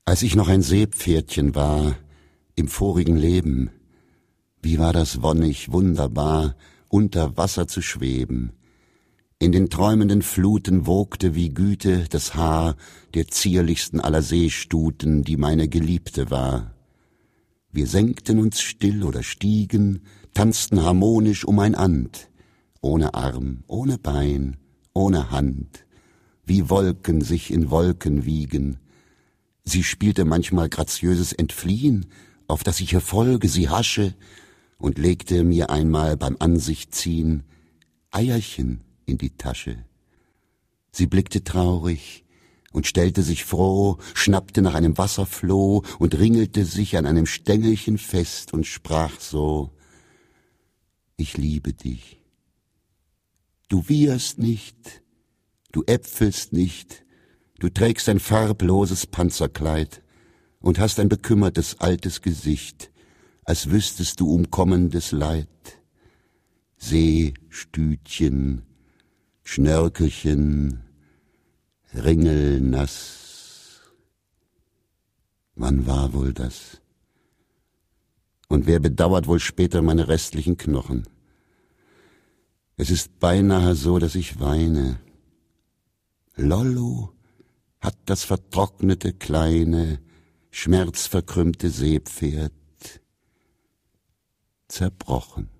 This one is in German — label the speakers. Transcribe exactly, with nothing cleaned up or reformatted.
Speaker 1: Als ich noch ein Seepferdchen war, im vorigen Leben, wie war das wonnig, wunderbar, unter Wasser zu schweben. In den träumenden Fluten wogte wie Güte das Haar der zierlichsten aller Seestuten, die meine Geliebte war. Wir senkten uns still oder stiegen, tanzten harmonisch um ein And, ohne Arm, ohne Bein, ohne Hand, wie Wolken sich in Wolken wiegen. Sie spielte manchmal graziöses Entfliehen, auf das ich ihr folge, sie hasche, und legte mir einmal beim Ansichtziehen Eierchen in die Tasche. Sie blickte traurig und stellte sich froh, schnappte nach einem Wasserfloh und ringelte sich an einem Stängelchen fest und sprach so: Ich liebe dich. Du wieherst nicht, du äpfelst nicht, du trägst ein farbloses Panzerkleid und hast ein bekümmertes altes Gesicht, als wüsstest du um kommendes Leid. Seestütchen, Schnörkelchen, ringelnass. Wann war wohl das? Und wer bedauert wohl später meine restlichen Knochen? Es ist beinahe so, dass ich weine. Lollo hat das vertrocknete, kleine, schmerzverkrümmte Seepferd zerbrochen.